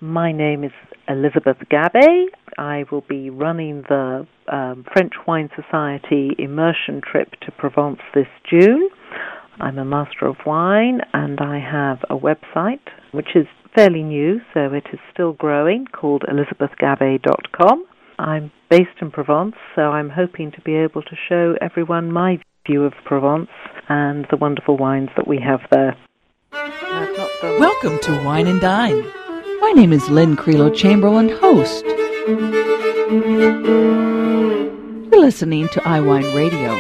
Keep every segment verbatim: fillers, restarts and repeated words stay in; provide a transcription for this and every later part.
My name is Elizabeth Gabay. I will be running the um, French Wine Society immersion trip to Provence this June. I'm a Master of Wine, and I have a website, which is fairly new, so it is still growing, called elizabeth gabay dot com. I'm based in Provence, so I'm hoping to be able to show everyone my view of Provence and the wonderful wines that we have there. Welcome to Wine and Dine. My name is Lynn Creelo Chamberlain, host. You're listening to iWine Radio.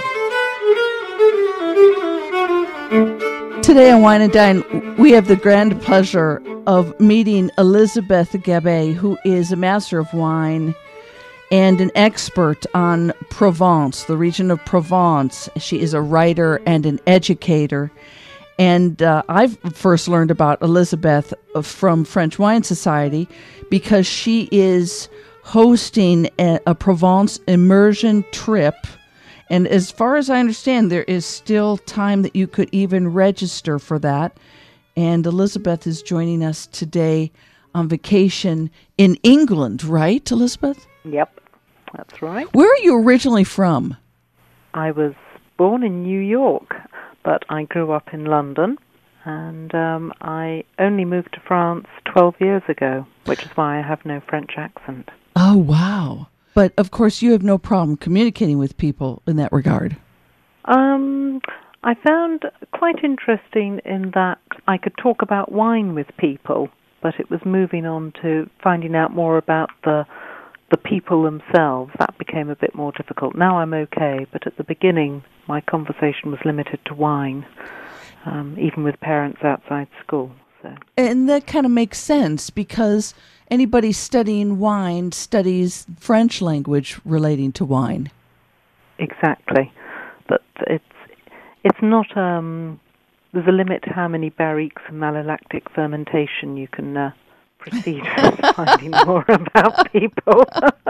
Today on Wine and Dine, we have the grand pleasure of meeting Elizabeth Gabay, who is a master of wine and an expert on Provence, the region of Provence. She is a writer and an educator. And uh, I've first learned about Elizabeth from French Wine Society because she is hosting a, a Provence immersion trip. And as far as I understand, there is still time that you could even register for that. And Elizabeth is joining us today on vacation in England, right, Elizabeth? Yep, that's right. Where are you originally from? I was born in New York, but I grew up in London, and um, I only moved to France twelve years ago, which is why I have no French accent. Oh, wow. But, of course, you have no problem communicating with people in that regard. Um, I found quite interesting in that I could talk about wine with people, but it was moving on to finding out more about the the people themselves. That became a bit more difficult. Now I'm okay, but at the beginning, my conversation was limited to wine, um, even with parents outside school. So. And that kind of makes sense because anybody studying wine studies French language relating to wine. Exactly. But it's it's not, um, there's a limit to how many barriques and malolactic fermentation you can uh, proceed with finding more about people.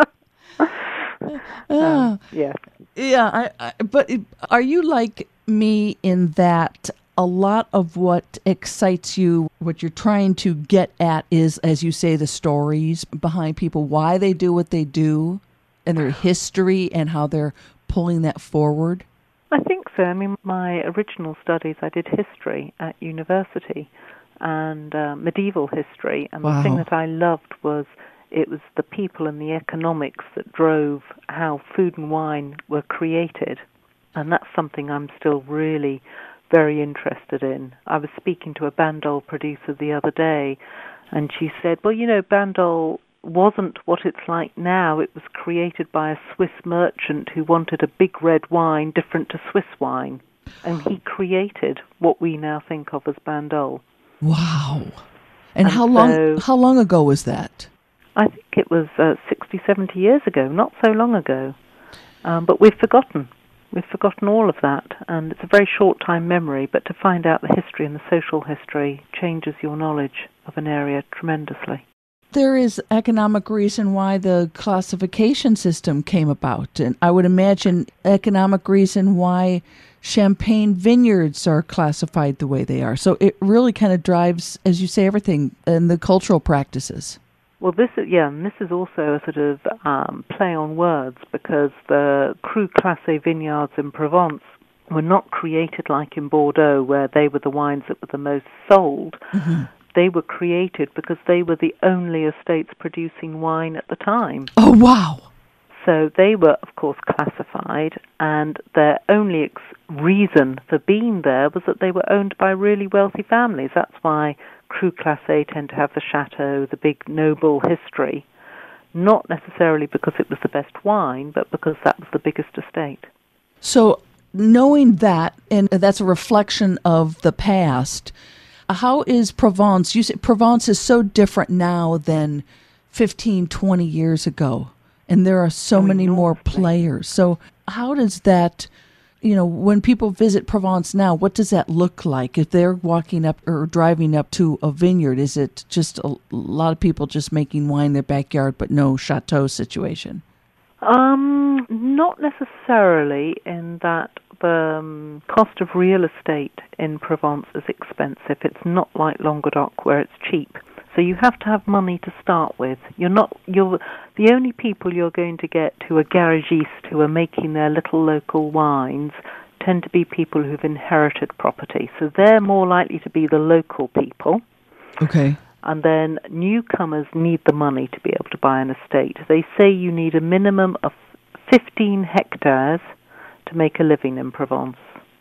um, yeah. Yeah, I, I, but it, are you like me in that a lot of what excites you, what you're trying to get at is, as you say, the stories behind people, why they do what they do, and their history and how they're pulling that forward? I think so. I mean, my original studies, I did history at university and uh, medieval history, and Wow. the thing that I loved was it was the people and the economics that drove how food and wine were created, and that's something I'm still really very interested in. I was speaking to a Bandol producer the other day, and she said, well, you know, Bandol wasn't what it's like now. It was created by a Swiss merchant who wanted a big red wine different to Swiss wine, and he created what we now think of as Bandol. Wow. And, and how so, long how long ago was that? I think it was uh, sixty, seventy years ago, not so long ago. Um, but we've forgotten. We've forgotten all of that, and it's a very short-time memory, but to find out the history and the social history changes your knowledge of an area tremendously. There is economic reason why the classification system came about, and I would imagine economic reason why champagne vineyards are classified the way they are. So it really kind of drives, as you say, everything in the cultural practices. Well, this is, yeah, and this is also a sort of um, play on words, because the Cru Classé vineyards in Provence were not created like in Bordeaux, where they were the wines that were the most sold. Mm-hmm. They were created because they were the only estates producing wine at the time. Oh, wow. So they were, of course, classified, and their only ex- reason for being there was that they were owned by really wealthy families. That's why Cru Classé tend to have the chateau, the big noble history, not necessarily because it was the best wine, but because that was the biggest estate. So knowing that, and that's a reflection of the past, how is Provence? You say Provence is so different now than fifteen, twenty years ago, and there are so oh, many enormously. more players. So how does that, you know, when people visit Provence now, what does that look like? If they're walking up or driving up to a vineyard, is it just a, a lot of people just making wine in their backyard but no chateau situation? Um, not necessarily, in that the um, cost of real estate in Provence is expensive. It's not like Languedoc where it's cheap. So you have to have money to start with. You're not you're the only people you're going to get who are garagistes who are making their little local wines tend to be people who've inherited property. So they're more likely to be the local people. Okay. And then newcomers need the money to be able to buy an estate. They say you need a minimum of fifteen hectares to make a living in Provence.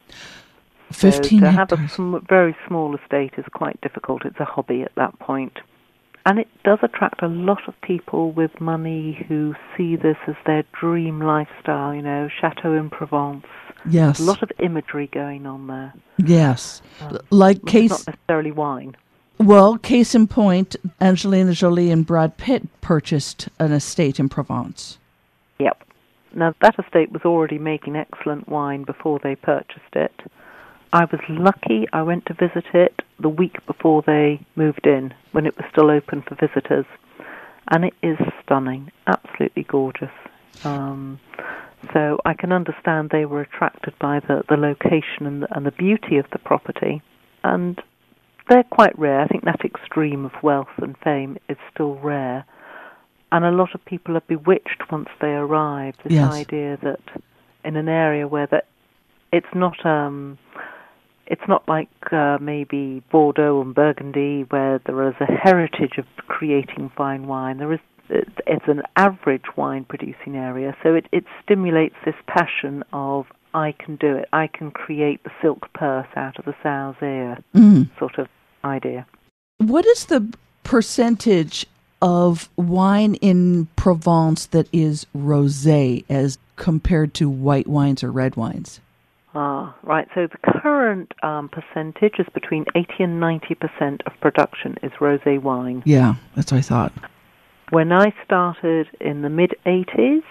fifteen so to hectares. have a sm- very small estate is quite difficult. It's a hobby at that point. And it does attract a lot of people with money who see this as their dream lifestyle, you know, Chateau in Provence. Yes. There's a lot of imagery going on there. Yes. Um, like which case... is not necessarily wine. Well, case in point, Angelina Jolie and Brad Pitt purchased an estate in Provence. Yep. Now, that estate was already making excellent wine before they purchased it. I was lucky. I went to visit it the week before they moved in, when it was still open for visitors. And it is stunning, absolutely gorgeous. Um, so I can understand they were attracted by the, the location and the, and the beauty of the property. And they're quite rare. I think that extreme of wealth and fame is still rare. And a lot of people are bewitched once they arrive. This yes. idea that in an area where that it's not um, it's not like uh, maybe Bordeaux and Burgundy, where there is a heritage of creating fine wine. There is it's an average wine producing area, so it, it stimulates this passion of I can do it. I can create the silk purse out of the sow's ear Mm. sort of idea. What is the percentage of wine in Provence that is rosé as compared to white wines or red wines? Ah, right. So the current um, percentage is between eighty and ninety percent of production is rosé wine. Yeah, that's what I thought. When I started in the mid-eighties,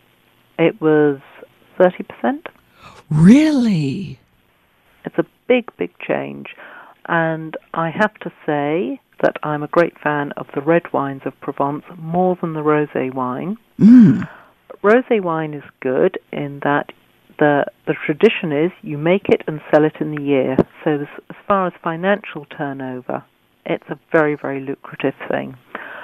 it was thirty percent. Really? It's a big, big change. And I have to say that I'm a great fan of the red wines of Provence more than the rosé wine. Mm. Rosé wine is good in that the the tradition is you make it and sell it in the year. So this, as far as financial turnover, it's a very, very lucrative thing.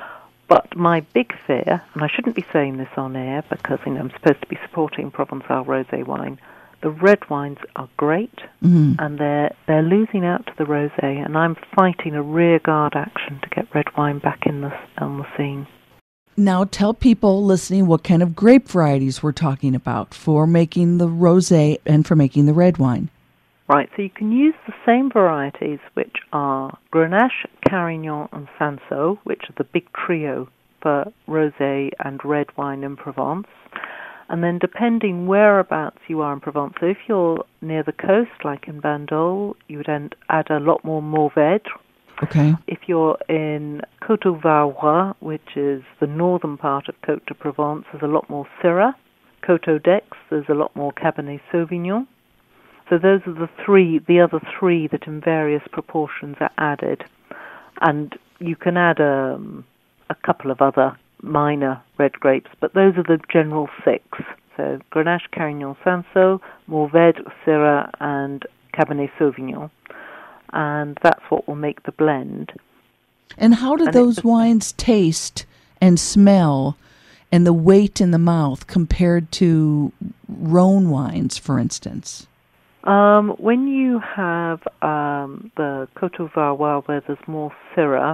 But my big fear, and I shouldn't be saying this on air because you know, I'm supposed to be supporting Provençal rosé wine, the red wines are great, Mm. and they're they're losing out to the rosé, and I'm fighting a rearguard action to get red wine back in the on the scene. Now tell people listening what kind of grape varieties we're talking about for making the rosé and for making the red wine. Right, so you can use the same varieties, which are Grenache, Carignan, and Cinsault, which are the big trio for rosé and red wine in Provence. And then depending whereabouts you are in Provence, so if you're near the coast, like in Bandol, you would add a lot more Mourvèdre. Okay. If you're in Côte-au-Valois, which is the northern part of Côte de Provence, there's a lot more Syrah. Côte-au-Dex, there's a lot more Cabernet Sauvignon. So those are the three, the other three that in various proportions are added. And you can add um, a couple of other minor red grapes, but those are the general six. So Grenache, Carignan, Cinsault, Mourvèdre, Syrah, and Cabernet Sauvignon. And that's what will make the blend. And how do and those wines taste and smell and the weight in the mouth compared to Rhone wines, for instance? Um, when you have um, the Côte-au-Valois where there's more Syrah,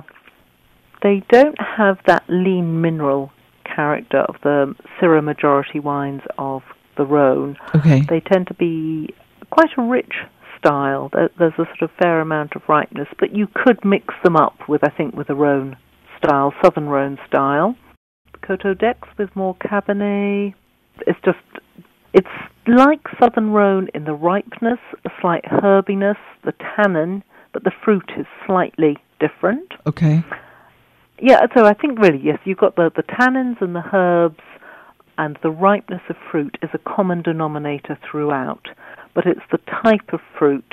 they don't have that lean mineral character of the Syrah majority wines of the Rhone. Okay. They tend to be quite a rich style. There's a sort of fair amount of ripeness, but you could mix them up with, I think, with a Rhone style, Southern Rhone style. Côte-au-Dex with more Cabernet. It's just, it's like Southern Rhone in the ripeness, a slight herbiness, the tannin, but the fruit is slightly different. Okay. Yeah, so I think really, yes, you've got the, the tannins and the herbs and the ripeness of fruit is a common denominator throughout, but it's the type of fruit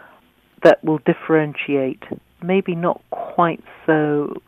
that will differentiate, maybe not quite so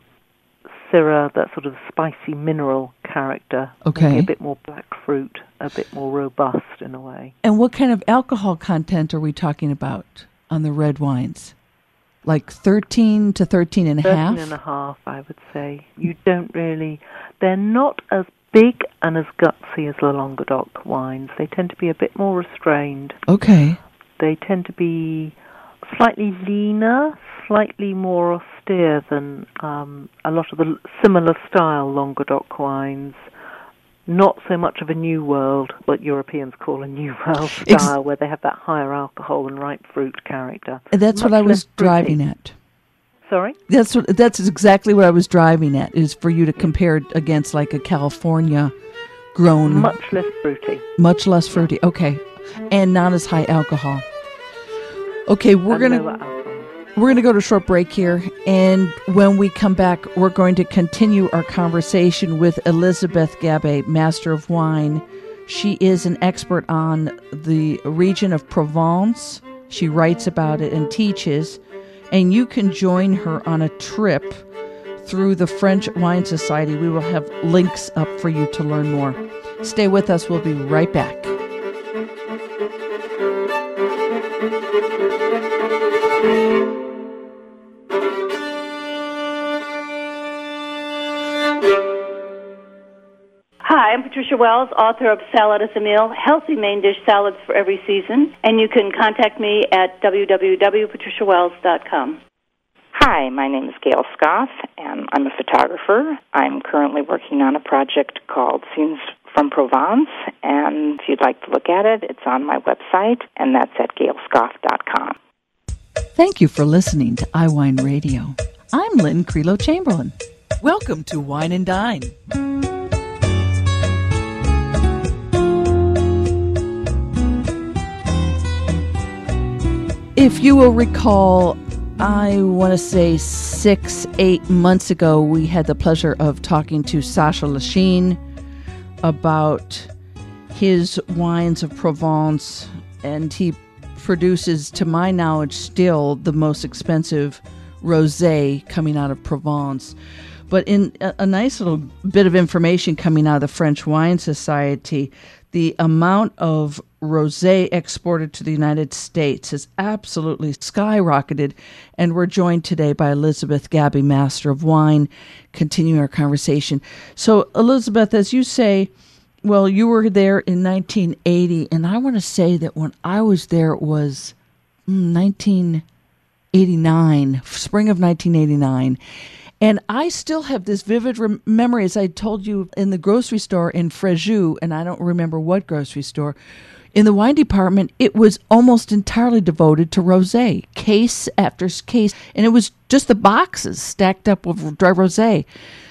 Syrah, that sort of spicy mineral character. Okay. Maybe a bit more black fruit, a bit more robust in a way. And what kind of alcohol content are we talking about on the red wines? like thirteen to thirteen and a half? thirteen and a half, I would say. You don't really... They're not as big and as gutsy as the Languedoc wines. They tend to be a bit more restrained. Okay. They tend to be slightly leaner, slightly more austere than um, a lot of the similar style Languedoc wines. Not so much of a New World, what Europeans call a New World style, Ex- where they have that higher alcohol and ripe fruit character. That's much what I was fruity. driving at. Sorry? That's what. That's exactly what I was driving at, is for you to compare it against like a California grown. Much less fruity. Much less fruity, okay. And not as high alcohol. Okay, we're And gonna lower alcohol. we're gonna go to a short break here, and when we come back, we're going to continue our conversation with Elizabeth Gabay, Master of Wine. She is an expert on the region of Provence. She writes about it and teaches, and you can join her on a trip through the French Wine Society. We will have links up for you to learn more. Stay with us. We'll be right back. Hi, I'm Patricia Wells, author of Salad as a Meal, Healthy Main Dish Salads for Every Season, and you can contact me at w w w dot patricia wells dot com. Hi, my name is Gail Scoff, and I'm a photographer. I'm currently working on a project called Scenes from Provence, and if you'd like to look at it, it's on my website, and that's at gail scoff dot com. Thank you for listening to iWine Radio. I'm Lynn Creelo Chamberlain. Welcome to Wine and Dine. If you will recall, I want to say six, eight months ago, we had the pleasure of talking to Sacha Lachine about his wines of Provence, and he produces, to my knowledge, still the most expensive rosé coming out of Provence. But in a, a nice little bit of information coming out of the French Wine Society, the amount of rosé exported to the United States has absolutely skyrocketed, and we're joined today by Elizabeth Gabay, Master of Wine, continuing our conversation. So, Elizabeth, as you say, well, you were there in nineteen eighty, and I want to say that when I was there, it was nineteen eighty-nine, spring of nineteen eighty-nine. And I still have this vivid rem- memory, as I told you, in the grocery store in Fréjus, and I don't remember what grocery store. In the wine department, it was almost entirely devoted to rosé, case after case, and it was just the boxes stacked up with dry rosé.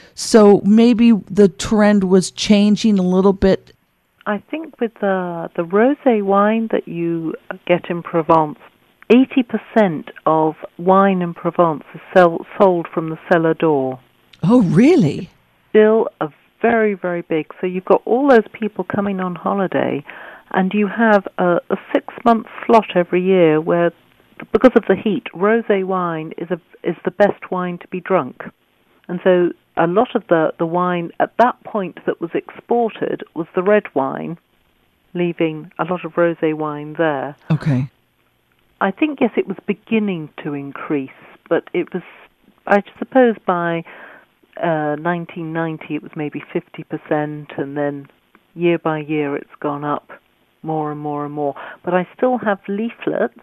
So maybe the trend was changing a little bit. I think with the the rosé wine that you get in Provence, eighty percent of wine in Provence is sell, sold from the cellar door. Oh, really? Still a very, very big. So you've got all those people coming on holiday, and you have a, a six-month slot every year where, because of the heat, rosé wine is a, is the best wine to be drunk. And so a lot of the, the wine at that point that was exported was the red wine, leaving a lot of rosé wine there. Okay. I think, yes, it was beginning to increase, but it was, I suppose by uh, nineteen ninety it was maybe fifty percent, and then year by year it's gone up more and more and more. But I still have leaflets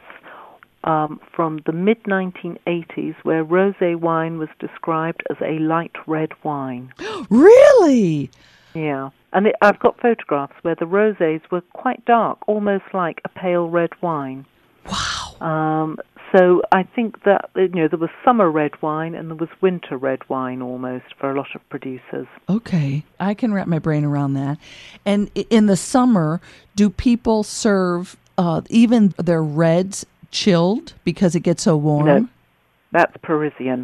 um, from the mid nineteen eighties where rosé wine was described as a light red wine. Really? Yeah. And it, I've got photographs where the rosés were quite dark, almost like a pale red wine. Wow. Um, so I think that, you know, there was summer red wine and there was winter red wine almost for a lot of producers. Okay. I can wrap my brain around that. And in the summer, do people serve uh, even their reds chilled because it gets so warm? No, that's Parisian.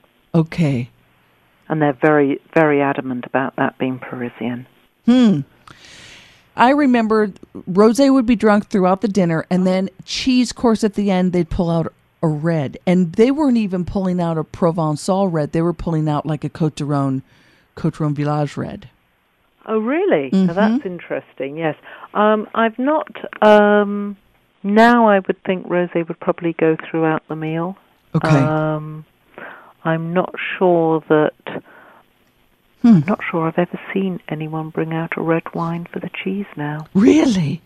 Okay. And they're very, very adamant about that being Parisian. Hmm. I remember rosé would be drunk throughout the dinner, and then cheese course at the end, they'd pull out a red. And they weren't even pulling out a Provençal red. They were pulling out like a Côte d'Aron, Côte d'Aron Village red. Oh, really? Mm-hmm. Now, that's interesting, yes. Um, I've not... Um, now I would think rosé would probably go throughout the meal. Okay. Um, I'm not sure that... Hmm. I'm not sure I've ever seen anyone bring out a red wine for the cheese now. Really?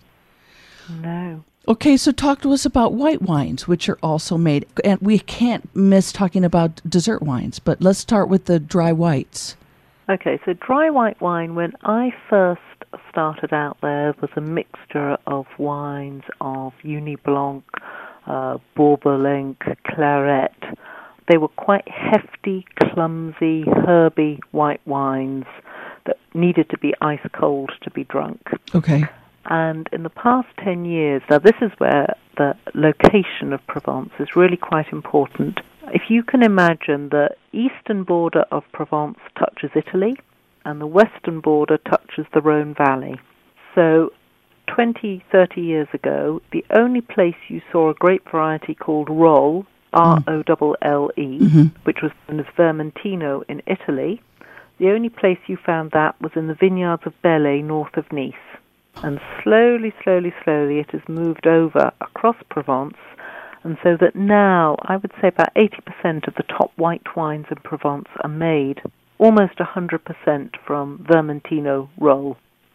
No. Okay, so talk to us about white wines, which are also made. And we can't miss talking about dessert wines, but let's start with the dry whites. Okay, so dry white wine, when I first started out there, was a mixture of wines of Uni Blanc, uh, Bourbon, Claret. They were quite hefty, clumsy, herby white wines that needed to be ice cold to be drunk. Okay. And in the past ten years, now this is where the location of Provence is really quite important. If you can imagine the eastern border of Provence touches Italy and the western border touches the Rhone Valley. So twenty, thirty years ago, the only place you saw a grape variety called Rolle, R O L L E, Mm-hmm. which was known as Vermentino in Italy, the only place you found that was in the vineyards of Belley north of Nice. And slowly, slowly, slowly it has moved over across Provence, and so that now I would say about eighty percent of the top white wines in Provence are made, almost one hundred percent from Vermentino Rolle.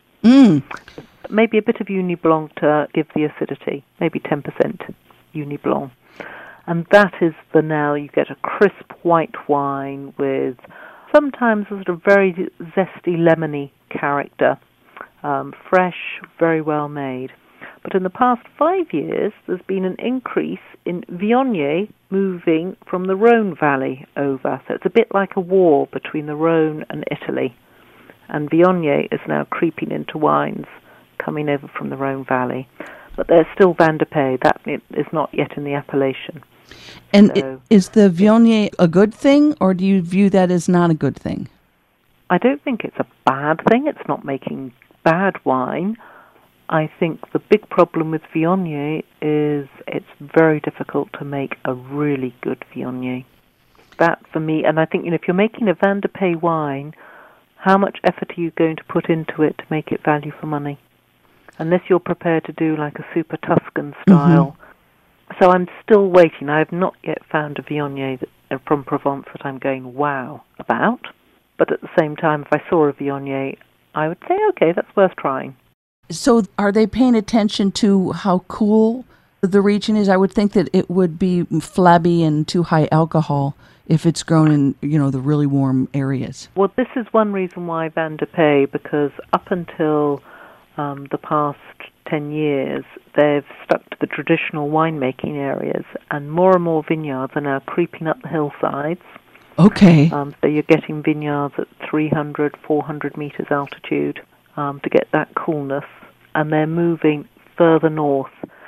Mm. Maybe a bit of Uni Blanc to give the acidity, maybe ten percent Uni Blanc. And that is the now you get a crisp white wine with sometimes a sort of very zesty, lemony character. Um, fresh, very well made. But in the past five years, there's been an increase in Viognier moving from the Rhone Valley over. So it's a bit like a war between the Rhone and Italy. And Viognier is now creeping into wines coming over from the Rhone Valley. But there's still Van de Pey. That is not yet in the appellation. And So- i- is the Viognier a good thing, or do you view that as not a good thing? I don't think it's a bad thing. It's not making bad wine. I think the big problem with Viognier is it's very difficult to make a really good Viognier. That for me, and I think, you know, if you're making a Van de Pey wine, how much effort are you going to put into it to make it value for money? Unless you're prepared to do like a super Tuscan style. Mm-hmm. So I'm still waiting. I have not yet found a Viognier that, from Provence that I'm going wow about. But at the same time, if I saw a Viognier, I would say, okay, that's worth trying. So are they paying attention to how cool the region is? I would think that it would be flabby and too high alcohol if it's grown in, you know, the really warm areas. Well, this is one reason why Van de Pey, because up until um, the past ten years, they've stuck to the traditional winemaking areas, and more and more vineyards are now creeping up the hillsides. Okay. Um, so you're getting vineyards at three hundred, four hundred meters altitude um, to get that coolness, and they're moving further north.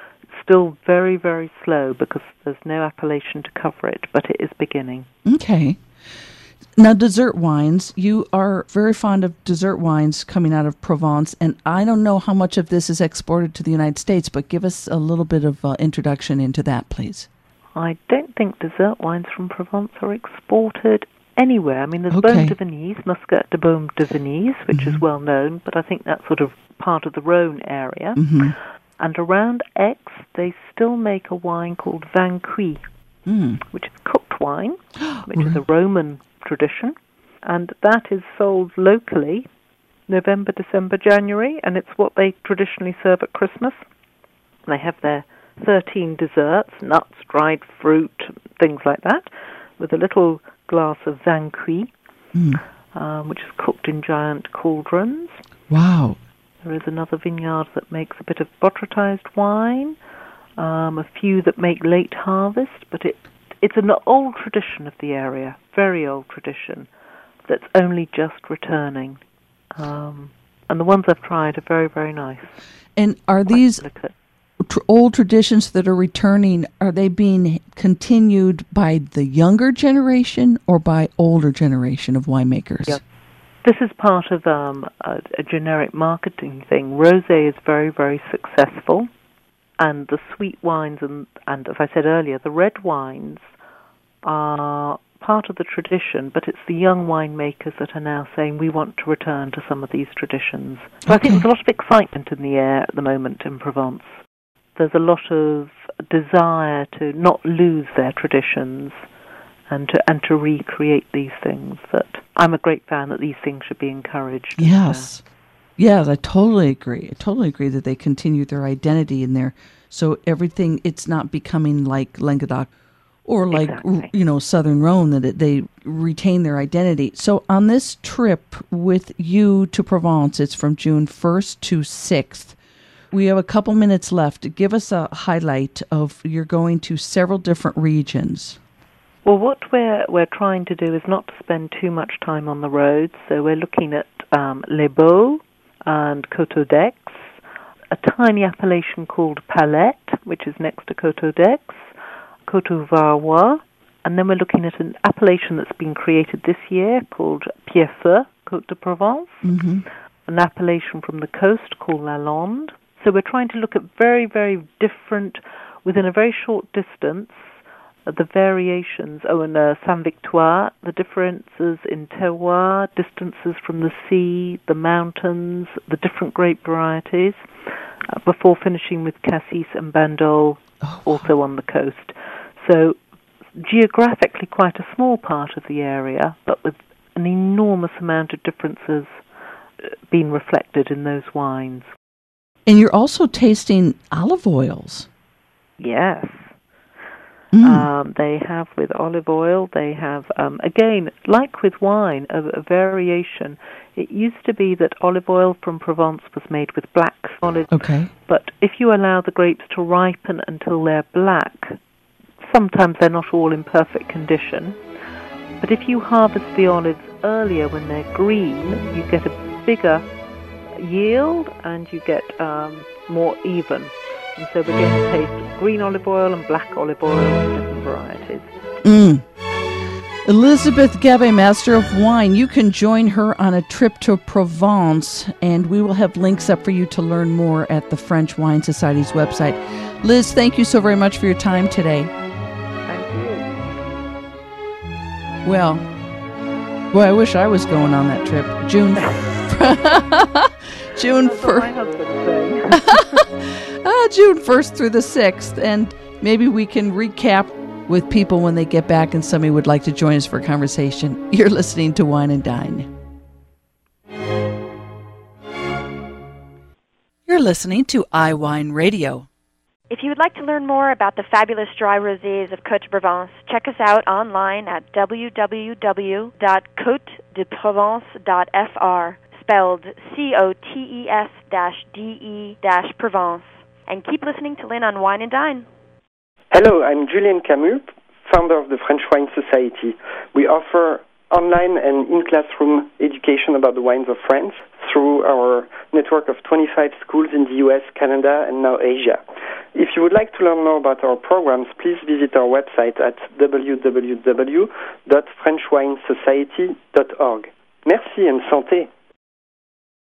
Still very, very slow because there's no appellation to cover it, but it is beginning. Okay. Now, dessert wines. You are very fond of dessert wines coming out of Provence, and I don't know how much of this is exported to the United States, but give us a little bit of uh, introduction into that, please. I don't think dessert wines from Provence are exported anywhere. I mean, there's Okay. Baume de Venise, Muscat de Baume de Venise, which Mm-hmm. is well known, but I think that's sort of part of the Rhone area. Mm-hmm. And around Aix, they still make a wine called Vin Cuit, Mm. which is cooked wine, which is a Roman tradition. And that is sold locally November, December, January, and it's what they traditionally serve at Christmas. They have their thirteen desserts, nuts, dried fruit, things like that, with a little glass of Vin Cuit, Mm. um, which is cooked in giant cauldrons. Wow. There is another vineyard that makes a bit of botrytized wine, um, a few that make late harvest, but it it's an old tradition of the area, very old tradition, that's only just returning. Um, and the ones I've tried are very, very nice. And are these Delicate. tr- old traditions that are returning, are they being continued by the younger generation or by older generation of winemakers? Yep. This is part of um, a, a generic marketing thing. Rosé is very, very successful, and the sweet wines and, and, as I said earlier, the red wines are part of the tradition, but it's the young winemakers that are now saying we want to return to some of these traditions. So I think Okay. there's a lot of excitement in the air at the moment in Provence. There's a lot of desire to not lose their traditions and to and to recreate these things. That I'm a great fan that these things should be encouraged. Yes. Yes, I totally agree. I totally agree that they continue their identity in there. So everything, it's not becoming like Languedoc or like, exactly. you know, Southern Rhone, that it, they retain their identity. So on this trip with you to Provence, it's from June first to sixth. We have a couple minutes left. Give us a highlight of, you're going to several different regions. Well, what we're we're trying to do is not to spend too much time on the road. So we're looking at um, Les Baux and Coteaux-d'Aix, a tiny appellation called Palette, which is next to Coteaux-d'Aix, Coteaux-Varois, and then we're looking at an appellation that's been created this year called Pierrefeu, Côte de Provence, Mm-hmm. an appellation from the coast called Lalande. So we're trying to look at very, very different, within a very short distance, uh, the variations. Oh, and uh, Saint-Victoire, the differences in terroir, distances from the sea, the mountains, the different grape varieties, uh, before finishing with Cassis and Bandol, Oh, wow. also on the coast. So geographically quite a small part of the area, but with an enormous amount of differences being reflected in those wines. And you're also tasting olive oils. Yes. Mm. Um, they have with olive oil, they have, um, again, like with wine, a, a variation. It used to be that olive oil from Provence was made with black olives, Okay. but if you allow the grapes to ripen until they're black, sometimes they're not all in perfect condition. But if you harvest the olives earlier when they're green, you get a bigger yield and you get um, more even. And so we're going to taste green olive oil and black olive oil in different varieties. Mm. Elizabeth Gabay, Master of Wine. You can join her on a trip to Provence, and we will have links up for you to learn more at the French Wine Society's website. Liz, thank you so very much for your time today. Thank you. Well, boy, I wish I was going on that trip. June June That's what my first. husband's saying. Ah, June first through the sixth, and maybe we can recap with people when they get back and somebody would like to join us for a conversation. You're listening to Wine and Dine. You're listening to iWine Radio. If you would like to learn more about the fabulous dry rosés of Côte de Provence, check us out online at w w w dot cote de provence dot f r, spelled C O T E S D E Provence. And keep listening to Lynn on Wine and Dine. Hello, I'm Julien Camus, founder of the French Wine Society. We offer online and in-classroom education about the wines of France through our network of twenty-five schools in the U S, Canada, and now Asia. If you would like to learn more about our programs, please visit our website at w w w dot french wine society dot org. Merci and santé!